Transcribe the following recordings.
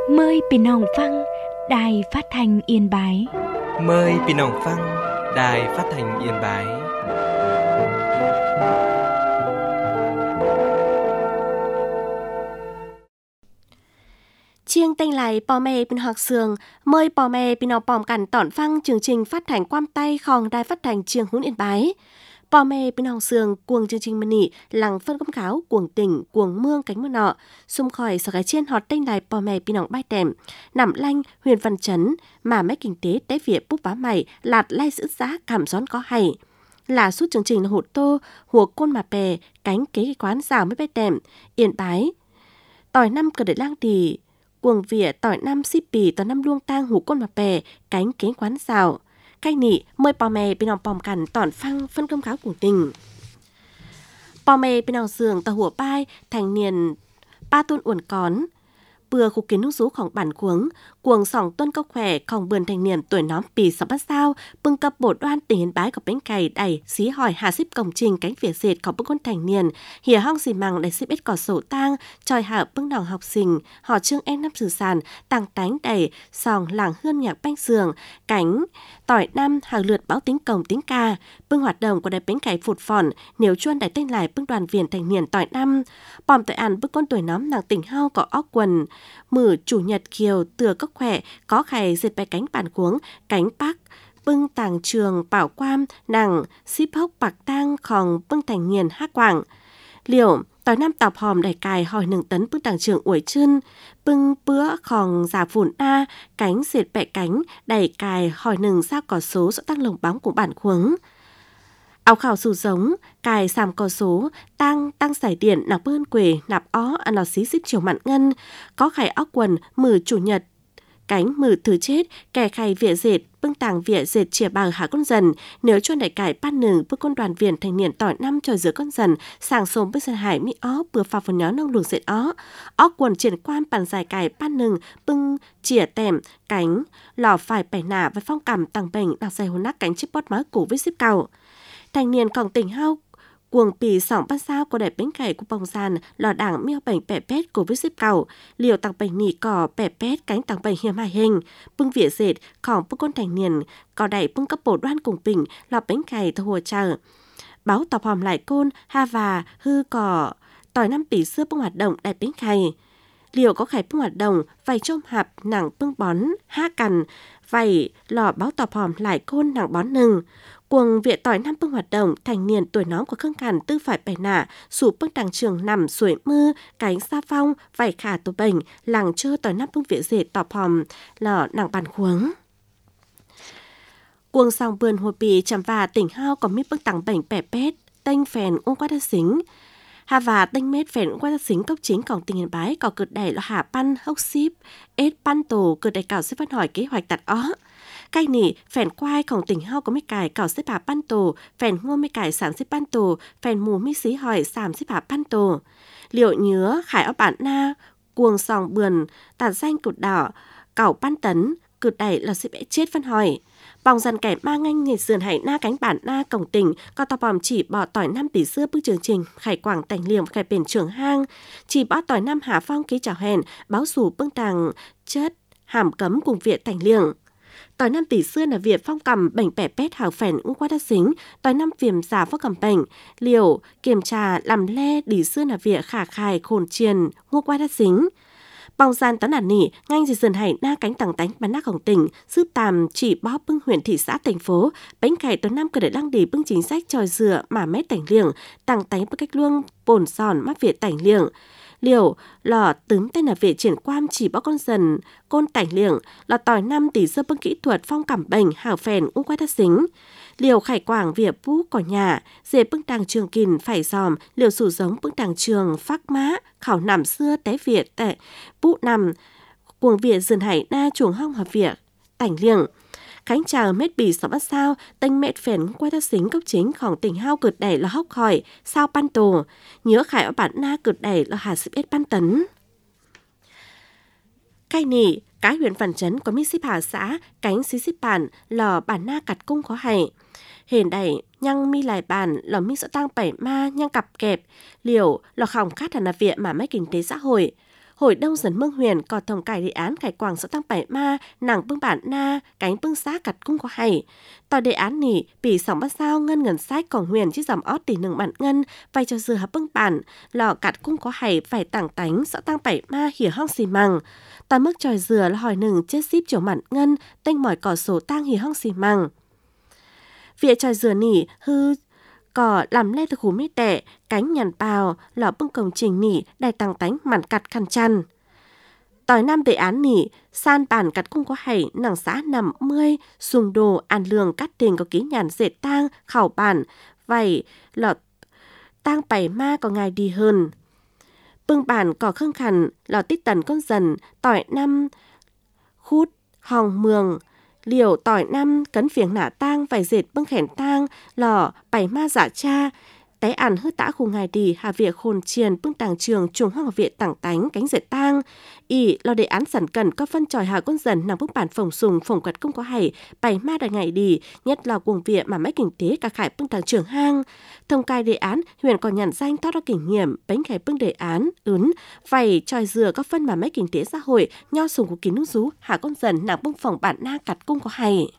Mờiพี่น้องฟังđài phát thanh Yên Bái. Mời พี่น้องฟัง Đài Phát thanh Yên Bái. Chiêng tên lại bò mẹ bên học sường, mời bò mẹ bên học bòm cảnh tỏn phăng chương trình phát thanh quam tay khòng đài phát thanh Chiêng Hún Yên Bái. Bò mẹ bên học sường cuồng chương trình mân nị lằng phân công kháo cuồng tỉnh cuồng mương cánh mưa nọ xung khỏi sở cái chiên họt tên lại bò mẹ bên học bay tèm nằm lanh huyền văn chấn mà mấy kinh tế tế việt búp bá mày lạt lai giữ giá cảm gión có hay là suốt chương trình là hột tô hùa côn mà bè cánh kế cái quán rào mới bay tèm Yên Bái tỏi năm cờ để lang tì cuồng vỉa tỏi năm xí pì tỏi năm luông tang hủ côn mà bè cánh kế quán rào cái nị mời bò mè bên lòng bòm cằn tỏn phăng phân công kháo của tình bò mè bên lòng giường tàu hùa bai thành niên ba tuôn uẩn cón bừa khu kiến nước rúของbản cuồng sòng tuân câu khỏeของbườn thành niên tuổi nóm pì sập bát sao bưng cặp bộ đoan tỉnh Yên Bái của bánh cày đầy xí hỏi hà xíp cổng trình cánh phía dệt của bưng con thành niên hìa hong xì măng đầy xíp ít cỏ sổ tang tròi hạ bưng đỏng học sinh họ trương em năm sử sàn tàng tánh đầy sòng làng hương nhạc banh giường cánh tỏi năm hàng lượt báo tính cổng tính ca bưng hoạt động của đại bánh cày phụt phòn nếu chuan đại tên lại bưng đoàn viên thành niên tỏi năm bòm tội ăn bưng con tuổi nóm nàng tỉnh hao có óc quần mử chủ nhật kiều từa cốc khỏe có khải dệt bài cánh bản cuống cánh bắc bưng tàng trường bảo quam nàng ship hốc bạc tang khòng bưng thành niên hát quảng liệu tỏi năm tọc hòm đầy cài hỏi nừng tấn bưng tàng trường uổi chân bưng bữa khòng giả phủn a cánh dệt bẹ cánh đầy cài hỏi nừng sao cỏ số rõ tăng lồng bóng của bản cuống áo khảo sù giống cài sàm cò số tăng giải điện nạp bơn quề nạp ó ăn lò xí xíp chiều mặn ngân có khải óc quần mử chủ nhật cánh mử thử chết kẻ khải vỉa dệt bưng tàng vỉa dệt chìa bàng hạ con dần nếu cho đại cải ban nừng bưng con đoàn viên thành niên tỏi năm tròi giữa con dần sàng sồm bưng sân hải mỹ ó bừa phà phần nhó nông luồng dệt ó quần triển quan bàn dài cải ban nừng bưng chìa tèm cánh lò phải bẻ nả với phong cảm tàng bệnh đặc dày hồn nát cánh chip bót má củ với xíp cầu thành niên còn tỉnh hao cuồng pì sỏng ban sao có đẹp bánh cày của bông sàn lò đảng miêu bệnh bẻ pét của với xếp cầu liều tặng bệnh nỉ cỏ bẻ pét cánh tặng bệnh hiểm hài hình bưng vỉa dệt còn bưng con thành niên có đẩy bưng cấp bổ đoan cùng bình lò bánh cày thờ hồ chờ báo tọc hòm lại côn ha và hư cỏ tỏi năm pì xưa bưng hoạt động đại bánh cày liều có khải bưng hoạt động vầy trôm hạp nàng bưng bón ha cằn vầy lò báo tọc hòm lại côn nàng bón nừng cuồng viện tỏi năm bưng hoạt động thành niên tuổi nóm của khương cằn tư phải bẻ nạ sủ bưng đằng trường nằm suối mưa cánh xa phong vảy khả tổ bệnh làng chơ tỏi năm bưng viện dệt tọp hòm lò nàng bàn khuống cuồng sòng vườn hồ bì chầm và tỉnh hao còn mít bưng tặng bệnh bẻ pét tênh phèn ung qua đa xính hà và tênh mết phèn ung qua đa xính cốc chính còn tỉnh Yên Bái có cực đẩy là hạ pan hốc ship ết pan tổ cực đẩy cào xếp văn hỏi kế hoạch tạt ó cái nỉ phèn quaiของtỉnh hao có mấy cải cào xếp hạ pan tổ phèn ngô mấy cải sản xếp pan tổ phèn mù mấy xí hỏi sàm xếp hạ pan tổ liệu nhớ khải ở bản na cuồng sòng bườn tạt danh cột đỏ cào pan tấn cực đẩy là xếp chết văn hỏi bòng dần kẻ mang anh nhiệt sườn hải na cánh bản na cổng tỉnh có tò bòm chỉ bỏ tỏi năm tỷ xưa bước chương trình khải quảng tành liềm khải bền trưởng hang chỉ bỏ tỏi năm hạ phong ký chào hèn báo sủ bưng tàng chất hàm cấm cùng viện tành liềng tỏi năm tỷ xưa là việc phong cầm bệnh bẻ pét hào phèn cũng qua đa xính tỏi năm viêm giả phong cầm bệnh liều kiểm tra làm le đỉ xưa là việc khả khải khổn triền ngô qua đa xính bòng gian tấn ản nỉ ngang dì dần hải na cánh tàng tánh bán naของtỉnh sư tàm chỉ bóp bưng huyện thị xã thành phố bánh cày tuần năm cơ để đăng để bưng chính sách tròi dừa mà mét tảnh liềng tàng tánh bưng cách luông bồn sòn mắc việt tảnh liềng liều lò tướng tên là vệ triển quan chỉ bó con dần côn tảnh liềng lò tỏi năm tỷ sơ bưng kỹ thuật phong cảm bệnh hào phèn ung qua đa xính liều khải quảng vỉa bú cỏ nhà dề bưng tàng trường kìn phải dòm liều sủ giống bưng tàng trường phác má khảo nằm xưa té việt tệ bú nằm cuồng vỉa dườn hải na chuồng hong hợp vỉa tảnh liềng khánh chào mét bì sáu bát sao tênh mét phèn qua đa xính cốc chínhของtỉnh hao cực đẩy là hóc khỏi sao pan tổ nhớ khải ở bản na cực đẩy là hà xếp ít pan tấn cái nỉ cái huyện Văn Chấn có mít xếp hà xã cánh xí xếp bản lò bản na cặt cung có hay hền đẩy nhăng mi lại bàn lò mi sợ tăng bảy ma nhăng cặp kẹp liều lò khòng khát là viện mà mấy kinh tế xã hội Hội đồng dân Mương Huyền có tổng cải đề án cải quảng xã tăng bảy ma, nàng bưng bản na, cánh bưng xá cặt cung có hay. Tòa đề án nỉ, bị sóng bắt sao ngân ngân sách còn huyền chứ dòng ót tỷ nâng bản ngân, vay cho dừa hấp bưng bản, lò cặt cung có hay phải tảng tánh xã tăng bảy ma hiểu hong xì măng. Tòa mức tròi dừa là hỏi nừng chết ship chỗ bản ngân, tên mỏi cỏ số tăng hiểu hong xì măng. Việc tròi dừa nỉ hư cỏ làm lên từ khủ mít tệ, cánh nhàn bào, lò bưng công trình nỉ, đài tăng tánh mặn cặt khăn chăn. Tỏi năm đề án nỉ, san bản cắt cung có hảy, nằng xã nằm mươi, dùng đồ, ăn lường cắt tình có ký nhàn dệt tang, khảo bản, vậy, lọ tang bảy ma có ngài đi hơn. Bưng bản có khương khẩn, lọ tít tần con dần, tỏi năm, khút, hòng mường, liều tỏi năm, cấn phiếng nả tang, vài dệt bưng khẻn tang, lọ bảy ma dạ cha, té ăn hư tã khu ngài đi hà việc khôn chiền bưng tàng trường trùng hoang viện tảng tánh cánh dệt tang ỉ lo đề án sẵn cần có phân tròi hà con dần nằm bưng bản phồng sùng phồng quật công có hay bảy ma đại ngày đi nhất là cuồng viện mà mấy kinh tế cả khải bưng tàng trường hang thông cai đề án huyện còn nhận danh thoát ra kinh nghiệm bánh khải bưng đề án vậy tròi dừa có phân mà mấy kinh tế xã hội nho sùng của kín nước rú hà con dần nằm bưng phồng bản na cặt cung có hay.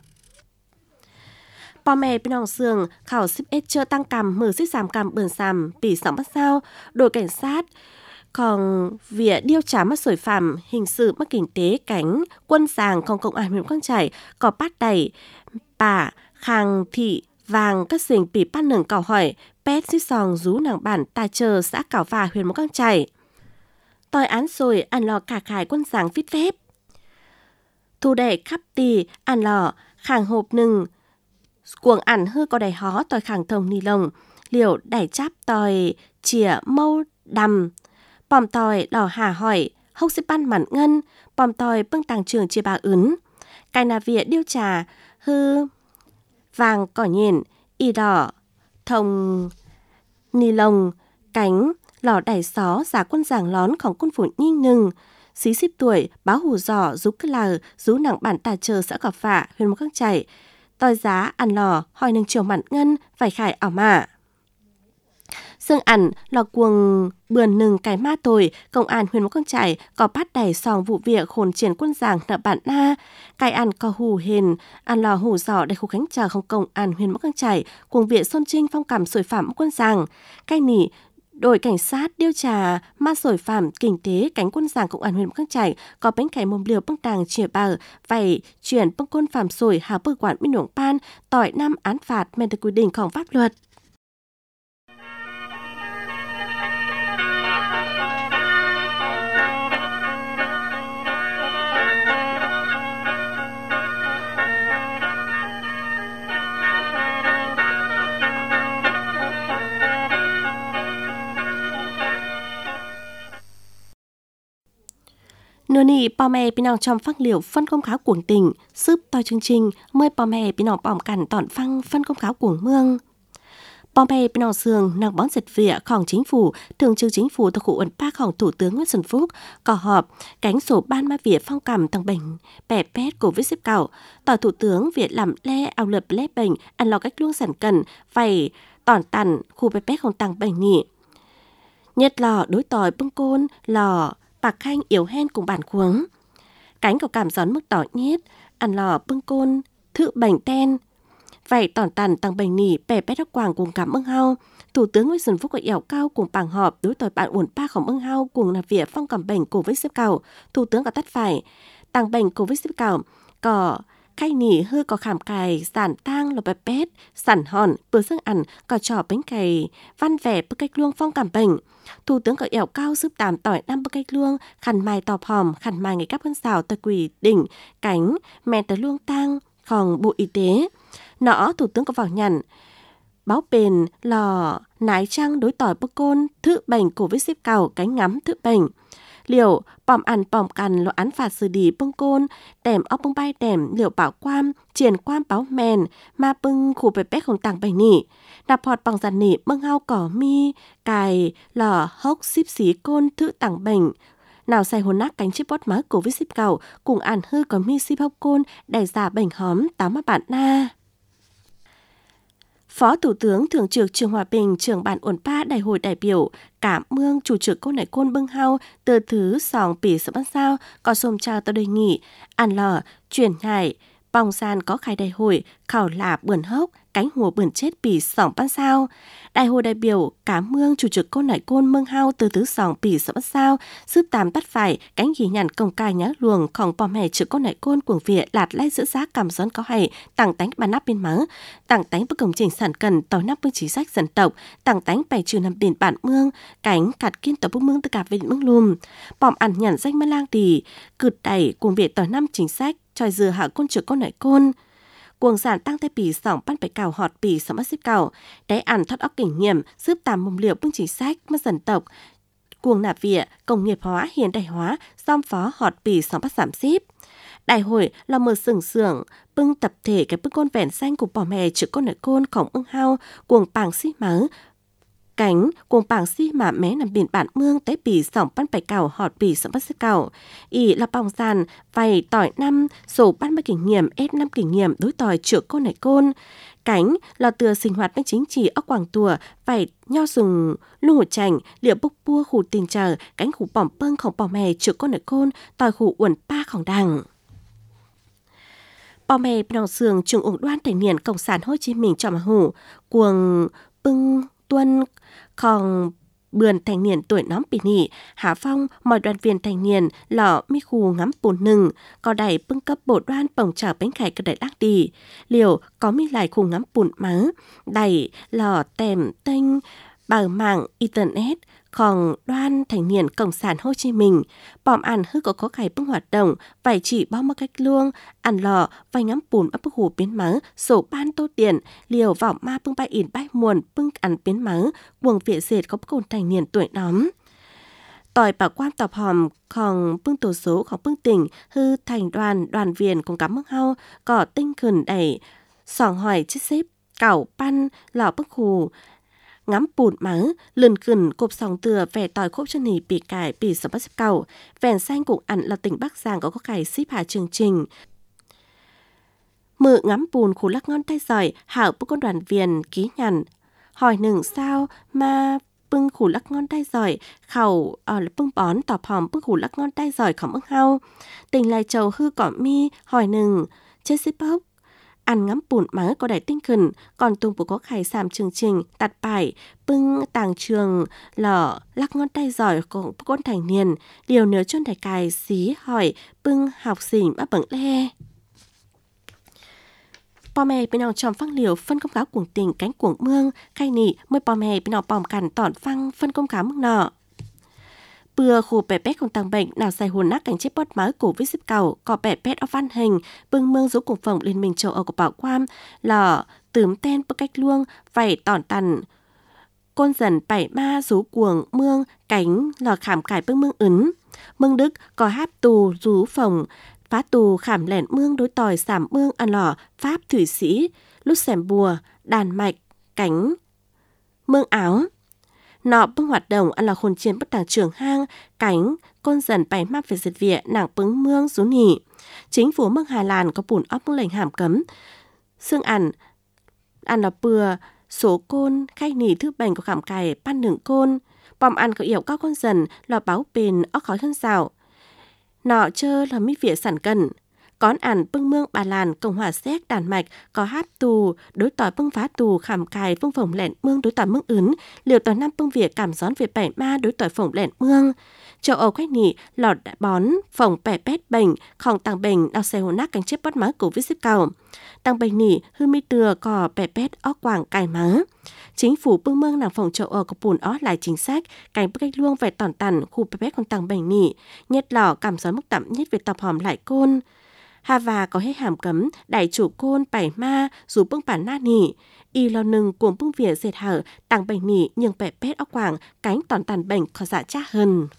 Bò mẹ bên hòng sườn khảo ship ết chưa tăng cằm mở xích giảm cằm bườn xàm bị sóng bắt sao đội cảnh sát còn việc điều tra mất sổi phạm hình sự mất kinh tế cánh quân sàng còn công an huyện Quang Trải có bắt đẩy bà khang thị vàng các xình bị bắt nâng cầu hỏi pet xích sòng rú nàng bản tài chờ xã Cảo Phà huyện Quang Trải tòi án rồi ăn lò cả khải quân sàng vít phép thu đệ khắp tì ăn lò khang hộp nừng cuồng ảnh hư có đầy hó tòi khẳng thông ni lông liều đẩy chắp tòi chìa mâu đầm bòm tòi lò hà hỏi hốc xếp ban mặn ngân bòm tòi bưng tàng trường chia bà cái nà vịa điêu trà hư vàng cỏ nhìn y đỏ thông ni lông cánh lò đẩy xó giả quân giảng lónของquân phủ nhinh nừng xí xíp tuổi báo hù giỏ rú cứ lờ rú nặng bản tà chờ xã Cỏ Phạ huyện Mộc Khang Chảy tòi giá ăn lò hỏi nâng chiều mặn ngân phải khải ảo mạ xương ảnh lò cuồng bườn nừng cái ma tồi công an huyện Mộc Khang Chảy có bắt đẩy sòng vụ việc khổn triển quân giảng nợ bản na cái ăn có hù hền ăn lò hù giỏ để khu khánh chờ không công an huyện Mộc Khang Chảy cuồng viện Xuân Trinh phong cảm sủi phạm quân giảng cái nỉ đội cảnh sát điều tra ma sổi phạm kinh tế cánh quân giảng công an huyện Mộc Khang Chảy có bánh cải mồm liều bưng tàng chìa bờ vậy chuyển bưng quân phạm sổi hà bư quản minh đồng pan tỏi năm án phạt men theo quy địnhของpháp luật. Nửa nị bò mẹ bị nòng trong phát liệu phân công kháo cuồng tình sướp toi chương trình mời bò mẹ bị nòng bỏng cản tọn phăng phân công kháo cuồng mương bò mẹ bị nòng sườn nàng bón giật vịaของchính phủ thường trực chính phủ thuộc khu ẩn paของthủ tướng Nguyễn Xuân Phúc có họp cánh sổ ban ma vịa phong cảm tăng bệnh bẻ pét của vết xếp cảo tỏ thủ tướng Việt làm le ao lập lé bệnh ăn lò cách luông sản cần phải tỏn tằn khu bẻ pét không tăng bệnh nhỉ nhất lò đối tỏi bưng côn lò bạc khanh yếu hen cùng bản khuống cánh có cảm gión mức tỏ nhiết ăn lò bưng côn thự bệnh ten vậy tỏn tàn tăng bệnh nỉ bè bé đắc quàng cùng cảm ưng hao thủ tướng Nguyễn Xuân Phúc có ẻo cao cùng bảng họp đối tỏi bạn uẩn paของưng hao cùng là việc phong cảm bệnh của vết xếp cầu thủ tướng có tắt phải tăng bệnh của vết xếp cầu có khai nỉ hư có khảm cài sản tang lò bè pét sản hòn bữa dương ăn có trò bánh cày văn vẻ bức cách luông phong cảm bệnh thủ tướng có ẻo cao giúp tạm tỏi năm bức cách luông khăn mai tọp hòm khăn mai ngày cắp hơn xào tờ quỷ đỉnh cánh mẹ tờ luông tangของbộ y tế nọ thủ tướng có vào nhận báo bền lò nái trăng đối tỏi bức côn thự bệnh của vết xếp cầu cánh ngắm thự bệnh liệu bòm ăn bòm cằn lo án phạt xử lý bưng côn đèm ốc bưng bay đèm liệu bảo quam triển quam báo mèn ma bưng khu bè bé không tàng bày nỉ đạp họt bằng giàn nỉ bưng hao cỏ mi cài lò hốc xíp xí côn thự tàng bệnh nào xài hồn nát cánh chip bót má của vết xếp cầu cùng ăn hư có mi xíp hốc côn đẩy giả bệnh hóm tám mà bạn na Phó Thủ tướng Thường trực Trương Hòa Bình, trưởng ban Uẩn Pa Đại hội đại biểu Cảm ơn chủ trực cô nải côn bưng hao từ thứ sòng pỉ sự bắt sao có xôm chào tao đề nghị ăn lò chuyển ngại bong san có khai đại hội khảo là bươn hốc cánh hồ bươn chết pỉ sòng bắt sao. Đại hội đại biểu Cảm ơn chủ trực cô nải côn bưng hao từ thứ sòng pỉ sự bắt sao sức tam bắt phải cánh ghi nhận công cai nhá luồngของปอมhè trực cô nải côn cuồng Việt lạt lai giữ giá cầm gión có hay tặng tánh bàn nắp biên mớ tặng tánh bất công trình sản cần tỏi nắp bưng chính sách dân tộc tặng tánh bày trừ nằm biển bản mương cánh cạt kiên tàu bức mương tất cả về mương lùm bòm ăn nhận danh mơ lang tỷ cựt đẩy cuồng Việt tỏi năm chính sách tròi dừa hạ côn trực cô nải côn cuồng sản tăng tay pỉ sòng pan phải cào họt pỉ sòng bắt xếp cào đáy ăn thoát óc kinh nghiệm giúp tàm mồm liệu bưng chính sách mất dân tộc cuồng nạp vỉa công nghiệp hóa hiện đại hóa xóm phó họt pỉ sòng bắt giảm xếp. Đại hội là một sưởng bưng tập thể cái bưng côn vẹn xanh của bò mè trực con nợ côn khổng ưng hao cuồng bảng xí mớ cánh cuồng bảng xí mà mé nằm biển bản mương tới pỉ sòng pan phải cào họt pỉ sòng bắt xếp cào ỉ là bòng sàn vầy tỏi năm sổ ban mấy kinh nghiệm ép năm kinh nghiệm đối tỏi trực con nợ côn cánh là từ sinh hoạt bên chính trị ở quảng tùa phải nho sừng lù chành liệu bốc bua khủ tình chờ cánh khủ bỏm bâng khổng bò mè trực con nợ côn tỏi khủ uẩn pa khổng đằng. Bò mè nòng sườn trường ủng đoan thành niên Cộng sản Hồ Chí Minh cho mà hủ cuồng bưng tuân khòng bườn thành niên tuổi nóm bị nị Hạ Phong mọi đoàn viên thành niên lọ mi khu ngắm bùn nừng có đẩy bưng cấp bộ đoan bồng chở bánh khải cơ đẩy lắc đi liều có mi lại khu ngắm bùn mớ đẩy lọ tèm tênh bờ mạng internet khòng đoan thành niên Cộng sản Hồ Chí Minh bòm ăn hư có khải bưng hoạt động vài chỉ bao một cách luông ăn lò vài ngắm bùn ấp bức hủ biến mớ sổ ban tô tiền liều vào ma bưng bay in bay muồn bưng ăn biến mớ buồng viện dệt có bức cồn thành niên tuổi nóm tỏi bảo quan tọp hòm khòng bưng tổ số khòng bưng tỉnh hư thành đoàn viên cùng cắm mương hao có tinh khẩn đẩy sòng hỏi chết xếp cảo pan lò bức hủ ngắm bùn mớ lườn khẩn cộp sòng từa vẻ tỏi khốp chân nỉ bị cải bị sập bắt xếp cầu vẻn xanh cũng ăn là tỉnh Bắc Giang có cải xếp hạ chương trình mự ngắm bùn khủ lắc ngon tay giỏi hảo bức con đoàn viên ký nhằn hỏi nừng sao mà bưng khủ lắc ngon tay giỏi khẩu là bưng bón tọp hòm bưng khủ lắc ngon tay giỏi khổng ức hao tình lại trầu hư cỏ mi hỏi nừng chết xếp bốc ăn ngắm bùn mớ có đẩy tinh khẩn còn tung bộ có khải sàm chương trình tạt bài bưng tàng trường lọ lắc ngon tay giỏi của con thành niên điều nếu chôn đại cài xí hỏi bưng học sinh bắt bẩn le bò mè bên nào tròm phăng liều phân công cáo cuồng tình cánh cuồng mương khai nị mới bò mè bên nào bòm cằn tỏn phăng phân công cáo mương nọ bừa khu bè pét còn tăng bệnh nào xài hồn nát cảnh chết bót máu cổ với xếp cầu có bè pét ở văn hình bưng mương dấu cùng phòng liên minh châu Âu của bảo Quam lò tướm ten bức cách luông vảy tỏn tằn côn dần bảy ma rú cuồng mương cánh lò khảm cải bưng mương ấn mương Đức có háp tù rú phòng phá tù khảm lẻn mương đối tỏi sảm mương ăn lò Pháp Thụy Sĩ lúc xẻm bùa Đan Mạch cánh mương Áo nọ bưng hoạt động ăn là khôn chiến bất đảng trường hang cánh côn dần bảy map về dịch viện nàng bứng mương rú nỉ chính phủ mương Hà Lan có bùn óc mương lệnh hàm cấm xương ăn là bừa số côn khai nỉ thứ bành của khảm cài pan nửng côn bòm ăn có yểu cao con dần lò báo bền óc khói hơn rào nọ chơ là mỹ viện sản cần Cón ản bưng mương Bà Làn, Cộng hòa Séc, Đan Mạch, có hát tù, đối tỏi bưng phá tù, khảm cài, bưng phồng lẹn mương, đối tỏi mương ướn, liều tỏi năm bưng Việt, cảm gión Việt bảy ma, đối tỏi phồng lẹn mương. Châu Âu khách nị, lọt bón, phồng bẻ pét bệnh, khòng tăng bệnh, đào xe hồ nát cánh chết bót má cổ viết xếp cầu. Tăng bệnh nị, hư mi từa, cò bẻ pét, óc quảng, cài má. Chính phủ bưng mương nàng phòng châu Âu có bùn ó lại chính sách, cảnh bức cách luông về tòn tàn, khu bẻ pét còn tăng bệnh nị, nhất lò cảm gión mức tạm nhất về tập hòm lại côn. Hà và có hết hàm cấm, đại chủ côn, bảy ma, dù bưng bản na nỉ. Y lo nừng cuồng bưng Việt dệt hở, tăng bệnh nỉ, nhưng bẻ pét óc quảng, cánh tòn tàn bệnh có dạ chắc hơn.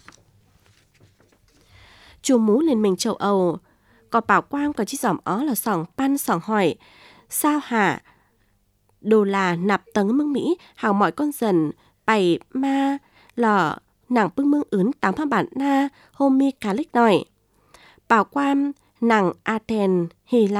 Chủ mũ Liên minh châu Âu có bảo quang có chiếc giỏm ó là sòng pan sòng hỏi sao hả đô la nạp tấn mương Mỹ hào mọi con dần bảy ma lò nàng bưng mương ướn tám hoa bản na hôm mi cá lích nòi bảo quang nàng Athens Hy Lạp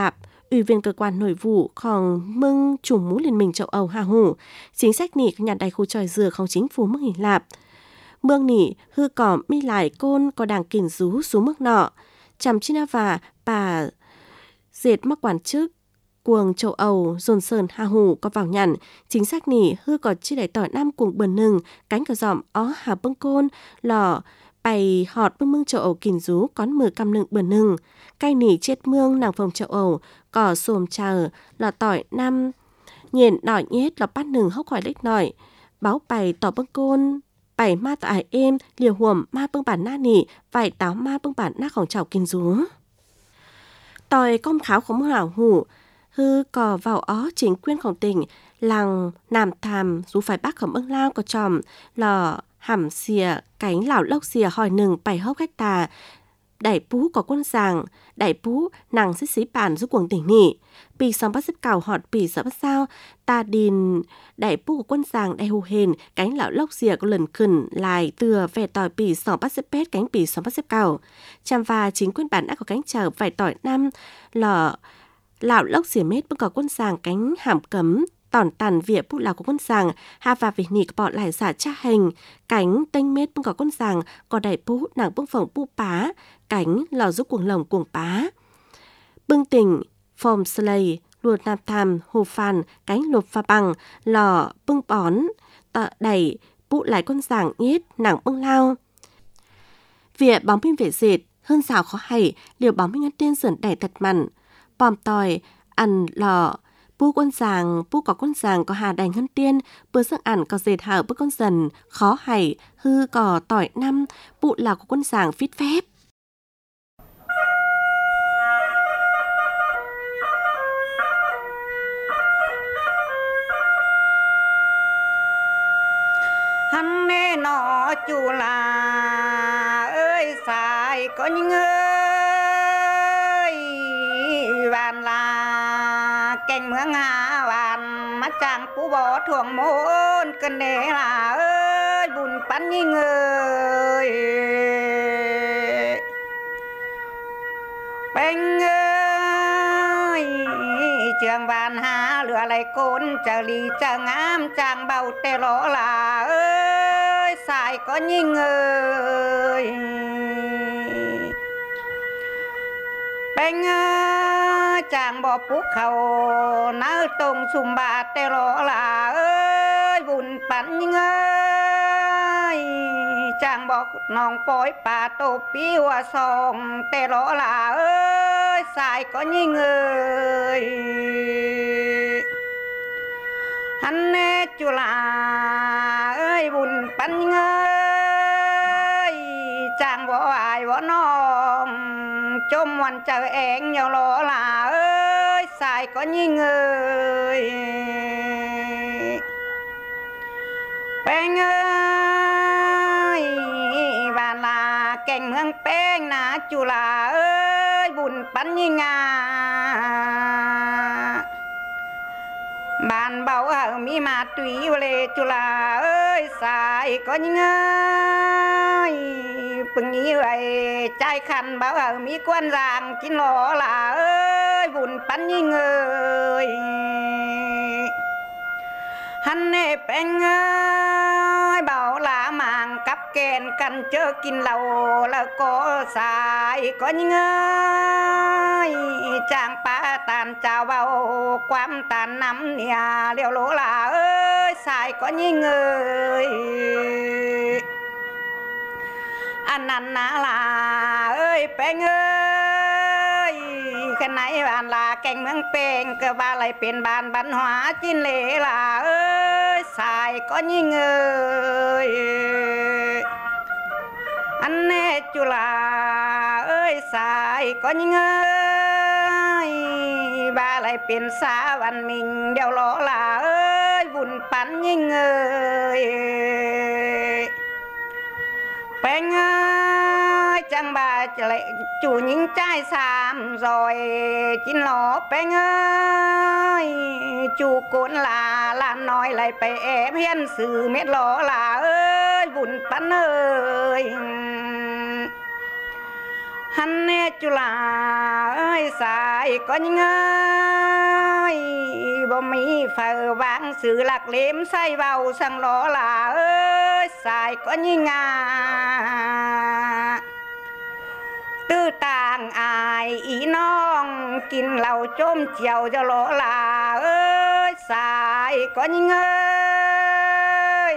Ủy viên cơ quan nội vụ còn mừng chủng mũ Liên minh châu Âu hà hủ. Chính sách nỉ nhà đại khu tròi dừa không chính phủ mức Hy Lạp. Mương nỉ hư cỏ mi lại côn có đảng kỉnh rú xuống mức nọ. Chằm china và bà dệt mắc quản chức cuồng châu Âu dồn sơn hà hủ có vào nhận chính sách nỉ hư có chi đại tỏi năm cuồng bần nừng cánh cờ dòm ó hà bưng côn lò bày họt bưng mương châu Âu kỉnh rú cón mờ căm nừng bần nừng cay nỉ chết mương nàng phòng châu Âu cỏ xồm chờ lò tỏi năm nhện đỏi nhét lò bắt nừng hốc khỏi lích nỏi báo bày tỏ bưng côn bày ma tại êm liều huồm ma bưng bản na nỉ vải táo ma bưng bản naของchảo kỉnh rú tỏi công kháoของmương hảo hủ hư cò vào ó chính quyềnของtỉnh làng Nam Tham dù phải bác khẩm ưng lao có tròm lò hẳm xìa cánh lảo lốc xìa hỏi nừng bày hốc khách tà đại pú có quân sàng đại pú nàng xích xí bản giúp cuồng tỉnh nỉ bị sóng bắt xếp cào họt bị sợ bắt sao ta đình đại pú của quân sàng đại hù hền cánh lảo lốc xìa có lần khẩn lại từa về tỏi bị sóng bắt xếp pét cánh bị sóng bắt xếp cào chăm và chính quyền bản đã có cánh chờ vài tỏi năm lò lão lốc xỉa mết bất có quân sàng cánh hàm cấm tòn tàn vỉa bút lão của quân sàng hà và về nỉ bỏ lại giả cha hành cánh tênh mết bất có quân sàng có đại bú nàng bưng phòng bu pá cánh lò giúp cuồng lồng cuồng pá bưng tỉnh phòm slay luột Nam Tham hồ phan cánh lột pha bằng lò bưng bón đẩy bút lại quân sàng nhét nàng bưng lao vỉa bóng pin vệ dệt hơn xào khó hay liều bóng pin ngắt tiên sườn đẩy thật mặn bòm tỏi ăn lò pu quân sàng pu có quân sàng có hà đành hân tiên bữa sắc ăn có dệt hở bữa con dần khó hay hư cỏ tỏi năm pu là của quân sàng phít phép hắn nè nó chủ là ơi xài có những vạn là cành mương hà vạn mắt chàng cú bỏ thuồng môn cần để là ơi bùn bắn như người bánh ơi trường vạn hà lửa lại côn chờ lì chờ ngám chàng bầu tê lỗ là ơi xài có như người bánh ơi chàng bỏ phúc khẩu náo tông xùm bà tê lỗ là ơi bùn bắn như ơi chàng bỏ nòng bói bà tô bí hoa sông tê lỗ là ơi xài có như người hắn nè chú là ơi bùn bắn ơi chàng bỏ ai bỏ nòng chôm hoàn chờ én nhau lỗ là ơi xài có như người bánh ơi và là cành mương bánh ná chú là ơi bùn bắn như ngà bạn bảo ở mi mà tùy lệ chú là ơi xài có những ơi bừng như vậy trai khăn bảo ở mi quan giang chín lỗ là ơi bùn bắn như người hắn nè bánh ơi bảo là màng cắp kèn căn chớ kín lầu là có xài có những ơi chàng pa tàn chào bao quam tàn nắm nhà liều lỗ là ơi xài có những người anh ăn là ơi bánh ơi cái này bạn là cành mương bèn cơ ba lại biển bàn văn hóa chín lễ là ơi xài có như người anh nè chú là ơi xài có như người ba lại biển xa văn mình đeo lỗ là ơi vùn bắn như người bánh ơi chẳng bà lại chủ những trai xàm rồi chín lỗ bánh ơi chủ cuốn là nói lại phải ép hiên sự mét lỗ là ơi vùn bắn ơi hắn chú là ơi xài có những ơiบ่มีphở vàng sự lạc liếm say vào sang ló là ơi xài có những tư tàng ai ýน้อง กินเหล้าจมเจียวจะลอลาเอ้ยสายก็ยิ่งเอ้ย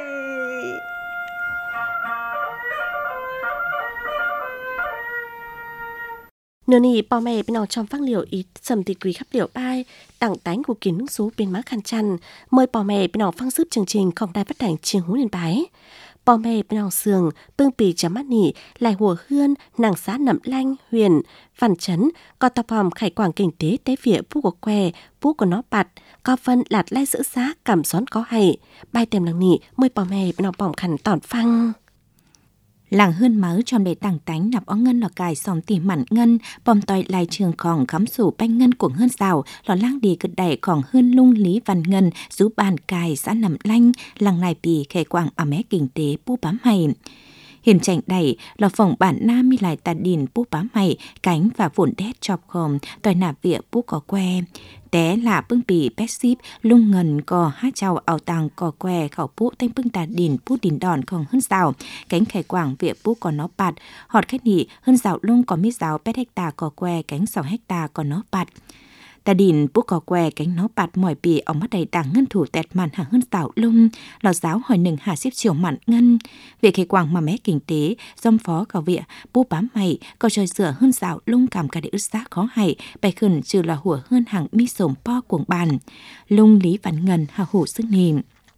Nửa nì bò mẹ bên nào trong phát liệu ít sầm tịt quý khắp liệu bay tặng tánh của kiến nước số bên má khăn chăn mời bò mẹ bên nào phăng giúp chương trình không đài phát hành chiêng hú lên bái bò mẹ bên nào sườn bưng pì chấm mắt nỉ lại hùa hươn nàng xã nậm lanh huyền văn chấn có tập hòm khải quảng kinh tế tế vỉa bú của que bú của nó bạt có phân lạt lai giữ giá cảm xón có hay bài tem lăng nỉ mời bò mẹ bên nào bỏng khăn tỏn phăng làng hơn máu trong để tàng tánh nạp ó ngân lò cài xòm tỉ mặn ngân bòm tòi lại trường còn khám sủ banh ngân của hơn rào lò lang đi cực đẩy còn hơn lung lý văn ngân rú bàn cài xã nằm lanh làng này bì khề quảng ở mé kinh tế pu bám hay hiểm chảnh đẩy lò phòng bản nam mi lại tà đìn pu bám hay cánh và vụn đét chọc khom tòi nạp vỉa pu có que té là bưng bì pet ship lung ngần cò hát chào ảo tàng cò que khảo pu thanh bưng tà đìn pu đìn đòn còn hơn rào cánh khải quảng vỉa pu còn nó bạt họt khách nỉ hơn rào lung có mít rào pet hecta cò que cánh 6 hecta còn nó bạt tà đìn bút cò que cánh nó bạt mỏi bì ở mắt đầy đảng ngân thủ tẹt màn hàng hơn rào lung lò giáo hỏi nừng hà xếp chiều mặn ngân việc khải quảng mà mé kinh tế dòng phó cào vịa bú bám mày có trời sửa hơn rào lung cảm cả để ướt xác khó hay bài khẩn trừ là hùa hơn hàng mi sổm po cuồng bàn lung lý văn ngân hà hủ sức nìm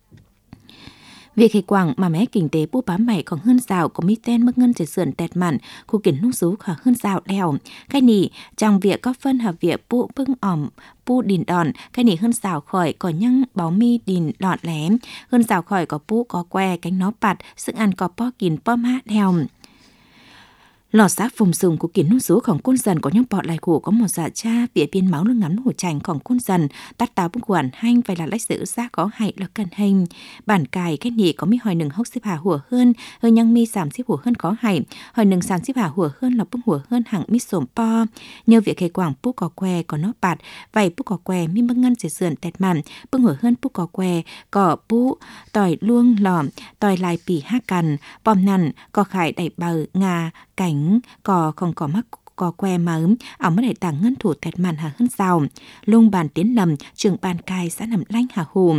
việc khải quảng mà mé kinh tế bú bám mày còn hơn rào có mi tên mức ngân trời sườn tẹt mặn khu kiến nung rú khả hơn rào đèo cái nỉ trong việc có phân hợp việc bú bưng ỏm pu đìn đòn cái nỉ hơn rào khỏi có nhăng báo mi đìn lọt lém hơn rào khỏi có pu có que cánh nó bạt sức ăn có po kín po mát đèo lò xác vùng sùng của kiến nung rúของquân dần có nhang bọt lại khổ có một dạ cha bịa biên máu lưng ngắn hổ chànhของquân dần tắt táo bưng quản hanh phải là lách giữ xác có hại là cần hình bản cài cái nỉ có mi hỏi nừng hốc xếp hà hùa hơn hơi nhang mi giảm xếp hùa hơn có hại hỏi nừng giảm xếp hà hùa hơn là bưng hùa hơn hàng mi sổm po nhờ việc khề quảng pu có que có nó bạt vậy pu có que mi bưng ngân sẽ sườn tẹt màn bưng hùa hơn pu có que có pu tỏi luông lòm tỏi lại pỉ ha cằn bom nằn có khải đẩy bờ ngà cảnh cò không có mắc có que mớm ở mất đại tàng ngân thủ tẹt màn hà hơn rào lung bàn tiến lầm trường bàn cai xã nằm lanh hà hùm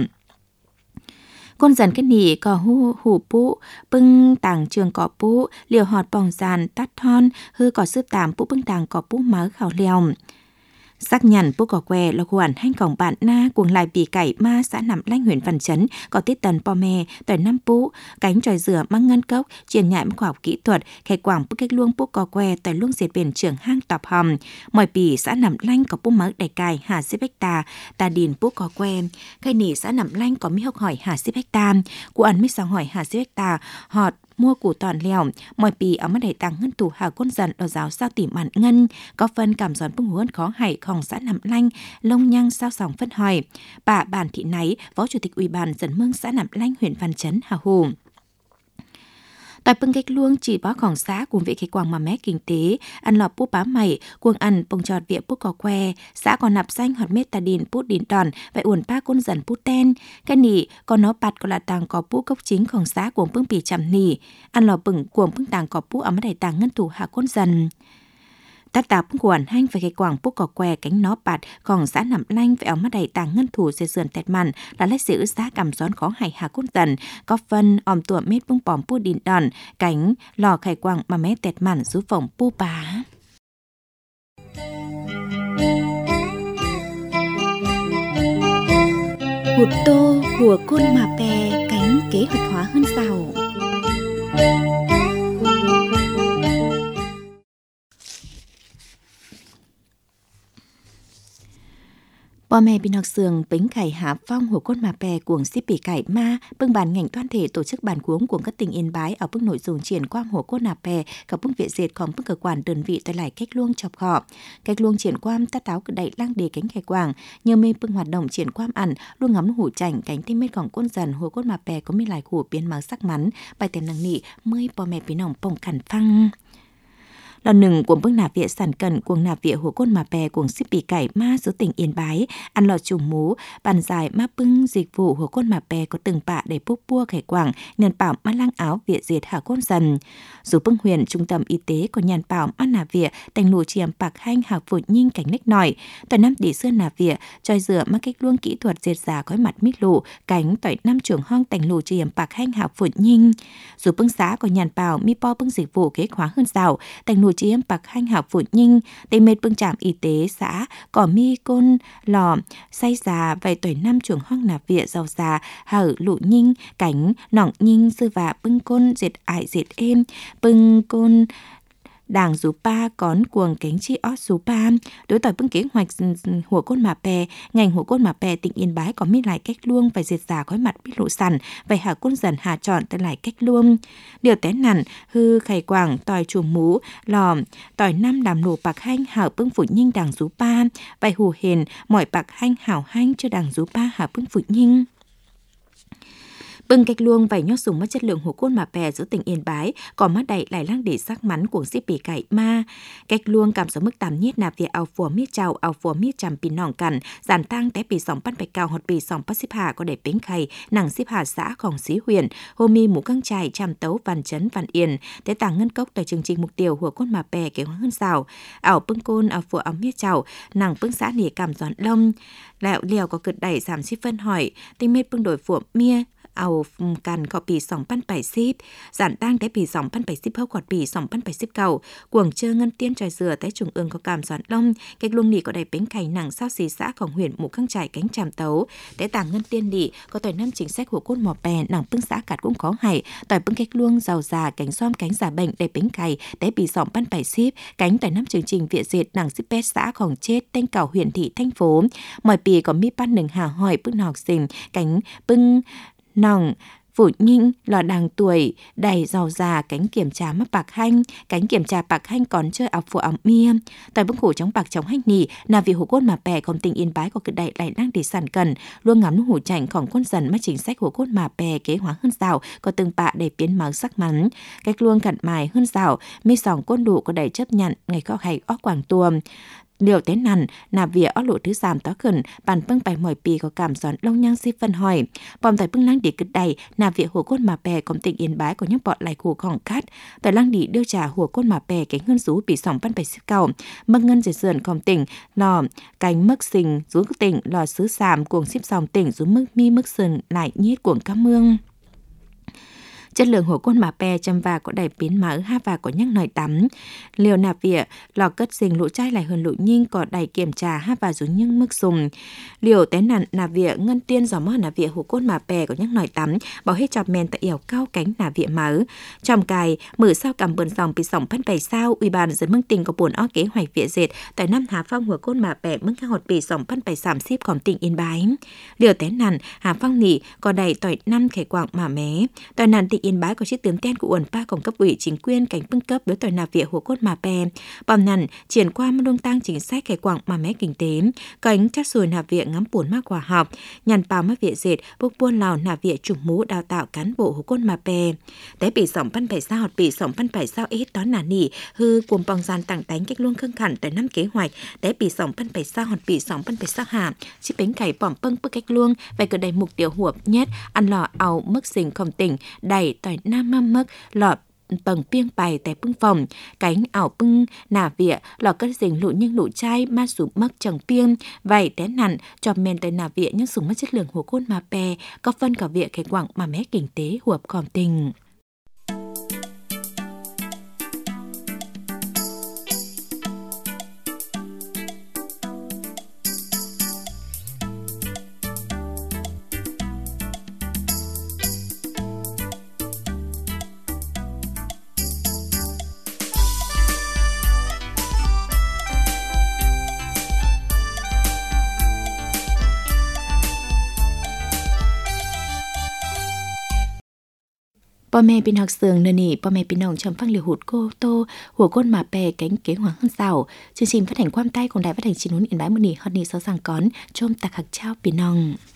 con dần cái nỉ có hù pu bưng tàng trường cỏ pu liều họt bòng giàn tát thon hư cỏ sư tàm pu bưng tàng cỏ pu mớ khảo liều sắc nhằn pu cỏ que là quản hanh cổng bạn na cuồng lại bì cải ma xã nằm lanh huyện Văn Chấn có tiết tần po me tỏi năm pu cánh tròi dừa măng ngân cốc truyền nhại khoa học kỹ thuật khai quảng pu cách luông pu cỏ que tỏi luông diệt biển trưởng hang tọp hòm mỏi bì xã nằm lanh có pu mớ đầy cài hà xếp hecta tà đìn pu cỏ que khai nỉ xã nằm lanh có mi học hỏi hà xếp hecta cụ ăn mi sáng hỏi hà xếp hecta họt mua củ tòn lèo mọi pì ở mắt đầy tăng ngân thủ hà quân dần ở giáo sao tỉ mạn ngân có phân cảm giòn bưng huấn khó hạiของxã nằm lanh lông nhang sao sòng phân hỏi bà bản thị náy phó chủ tịch ủy ban dân mương xã nằm lanh huyện Văn Chấn hà hồ tại bưng cách luông chỉ bóของxã cùng vị khế quảng mà mé kinh tế ăn lọp bút bá mày cuồng ăn bông trọt vịa bút có que xã còn nạp xanh hot mét tà đìn bút đìn đòn vậy uẩn pa côn dần bút ten cái nỉ còn nó bạt còn là tàng có bút cốc chínhของxã cuồng bưng pì chầm nỉ ăn lọp bưng cuồng bưng tàng có bút ở mắt đầy tàng ngân thủ hạ côn dần tát tạp quản hanh phải khế quảng bút có que cánh nó bạtของxã nằm lanh phải ở mắt đầy tàng ngân thủ dây sườn tẹt màn là lấy sự xã cảm gión khó hại hạ côn dần có phân òm tủa mét bưng bòm bút đìn đòn cánh lò khải quảng mà mé tẹt màn rú phòng pu bá hụt tô hùa côn mà bè cánh kế hoạch hóa hơn giàu bò mẹ bình học sường bính khải hạ phong hồ côn mà bè cuồng xếp bỉ cải ma bưng bàn ngành toàn thể tổ chức bàn cuống của các tỉnh Yên Bái ở bưng nội dung triển quang hồ côn nạp bè cả bưng viện diệtของbưng cơ quan đơn vị tại lại cách luông chọc họ cách luông triển quam tát táo cự đậy lang đề cánh khải quảng nhờ mê bưng hoạt động triển quam ẩn luôn ngắm hủ chảnh cánh tim mếtของcôn dần hồ côn mà bè có mi lại khủ biến máu sắc mắn bài tiền năng nị mươi bò mẹ bình hồng bồng cản phăng là nừng của bước nạp viện sản cần cuồng nạp viện hồ côn mà bè cuồng ship bị cải ma số tỉnh Yên Bái ăn lò trùng mú bàn dài ma bưng dịch vụ hồ côn mà bè có từng bạ để bốc bua khải quảng nhân bảo ma lang áo viện diệt hạ côn dần dù bưng huyền trung tâm y tế có nhàn bảo ăn nạp viện thành lù chiếm bạc hanh hạc phụ nhinh cảnh nách nổi tỏi năm tỷ xưa nạp viện choi dựa mắc cách luông kỹ thuật diệt giả gói mặt mít lụ cánh tỏi năm trưởng hong thành lù chiếm bạc hanh hạc phụ nhinh dù bưng xã có nhàn bảo mi po bưng dịch vụ kế hóa hơn rào thành lù chiếm bạc hanh hạc phụ nhinh tây mệt bưng trạm y tế xã có mi côn lò say già vài tuổi năm trưởng hong nạp viện giàu già hở lụ nhinh cánh nỏng nhinh sư vạ bưng côn diệt ải diệt êm bưng côn đảng rú pa cón cuồng cánh chi ót rú pa đối tỏi bưng kế hoạch hùa côn mà pè ngành hùa côn mà pè tỉnh Yên Bái có mi lại cách luông phải diệt giả gói mặt biết lộ sẵn vậy hạ côn dần hạ chọn tới lại cách luông điều té nản hư khải quảng tỏi chuồng mũ lò tỏi năm đàm nổ bạc hanh hảo bưng phụ nhinh đảng rú pa vậy hù hền mọi bạc hanh hảo hanh cho đảng rú pa hảo bưng phụ nhinh bưng cách luông vài nhót sùng mất chất lượng hồ côn mà bè giữa tỉnh Yên Bái còn mắt đầy lại lang để sắc mắn của ship bị cải ma cách luông cảm số mức tạm nhiết nạp việc ao phùa miết chào ao phùa miết chằm pin nòng cằn giàn tăng té bị sòng pan bạch cao hoặc bị sòng bắt ship hà có để bến khay nàng ship hà xã khòng xí huyện hôm mi mũ căng trải chằm tấu văn chấn văn yên té tàng ngân cốc tại chương trình mục tiêu hồ côn mà bè kế hoạch hơn xào ảo bưng côn ao phùa áo miết chào nàng bưng xã nỉ cảm giòn lông lẹo liều có cực đẩy giảm ship phân hỏi tinh mết bưng đổi phùa miaเอากันขอปี2080giản tăng tớiปี2080hốc quạtปี2080เก่ากวงเจอเงินเตี้ยนจอยเสือtới trung ương có cảm giòn lông cách luông nỉ có đầy bến cày nặng sao xì xãของhuyện mù khăng trải cánh tràm tấu tới tàng ngân tiên nỉ có tỏi năm chính sách của cốt mỏ bè nặng bưng xã cạt cũng khó hay tỏi bưng cách luông giàu già cánh xóm cánh giả bệnh đầy bến cày tớiปี2080cánh tỏi năm chương trình viện diệt nặng ship pet xãของchết tên cảo huyện thị thành phố mọiปีcó mi panหนึ่งหาhỏi bưng học sinh cánh bưng nòng phụ nhinh lò đàng tuổi đầy giàu già cánh kiểm tra mắc bạc hanh cánh kiểm tra bạc hanh còn chơi áo phụ áo mia tại bưng khổ chống bạc chống hanh nỉ là vì hồ cốt mà bè còn tỉnh Yên Bái có cực đại lại đang để sản cần luôn ngắm hủ chảnhของquân dần mất chính sách hồ cốt mà bè kế hóa hơn rào có từng bạ để biến máu sắc mắn cách luôn cặn mài hơn rào mi sòng quân đủ có đầy chấp nhận ngày có hay óc quảng tuồng điều tế nằn nạp vía ó lộ thứ giảm tó khẩn bàn bưng bài mỏi pì có cảm giòn lông nhang si phân hỏi bom tại bưng lăng đi cực đầy nạp vía hồ côn mà bè công tỉnh Yên Bái có những bọn lại khổ khỏng cát tại lăng đi đưa trả hồ côn mà bè cái ngân rú bị sòng pan bài xích cầu mắc ngân dệt sườn công tỉnh lò cánh mức sình rú tỉnh lò sứ sàm cuồng xếp sòng tỉnh rú mức mi mức sườn lại nhiết cuồng cá mương chất lượng hồ côn mà bè chăm và có đầy biến mỡ ha và có nhắc nổi tắm liều nạp vỉa lò cất dình lũ trai lại hơn lũ nhinh có đầy kiểm tra ha và rú nhưng mức dùng liều té nặn nạp vỉa ngân tiên gió mơ nạp vỉa hồ côn mà bè có nhắc nổi tắm bỏ hết chọp men tại yểu cao cánh nạp vỉa mỡ trong cài mở sao cầm bờn dòng bị sòng phân bày sao ủy ban dân mương tình có buồn ó kế hoạch vỉa dệt tại năm Hà Phong hồ côn mà bè mương khang hột bị sòng phân bày sàm xíp còn tỉnh Yên Bái liều té nặn Hà Phong nỉ có đầy tỏi năm khải quảng mà mé tỏi nặn tỉnh Yên Bái có chiếc tướng ten của uẩn paของcấp ủy chính quyền cảnh bưng cấp đối tỏi nạp vỉa hồ cốt mà bè bom nằn triển qua môn đông tăng chính sách khải quảng mà mé kinh tế cánh chắc sùi nạp vỉa ngắm buồn mắc quả học nhàn pào mắc vỉa dệt bốc buôn lào nạp vỉa trùng mũ đào tạo cán bộ hồ cốt mà bè tới bị sòng pan bảy sao bị sòng pan bảy sao ít đó là nỉ hư cuồng bong gian tặng tánh cách luôn khăng khẳng tới năm kế hoạch tới bị sòng pan bảy sao bị sòng pan bảy sao hà chỉ bánh khải bỏng pâng bức cách luôn vậy cứ đầy mục tiêu huộc nhất ăn lò ảo mức sình không tỉnh đầy tỏi nam mâm mức lọt bầng piêng bài tại bưng phòng cánh ảo bưng nà vỉa lò cất dình lụ nhưng lụ chai ma sủ mắc chẳng piêng vậy té nặn cho men tới nà vỉa nhưng sủng mất chất lượng hồ côn mà bè có phân cả vỉa cái quảng mà mé kinh tế huộc còn tìnhพ่อแม่พี่น้องเสืองนี่พ่อแม่พี่น้องชมฟังเหลียวหูดโกโตหัวก้นหมาแปรแก๊งเก๋หัวขึ้นเสาchương trình phát hànhความใต้ของđài phát hành chín huấn Yên Báiมื้อนี้ฮอดนี้เซาสั่งก้อนชมตักหักเช้าพี่น้อง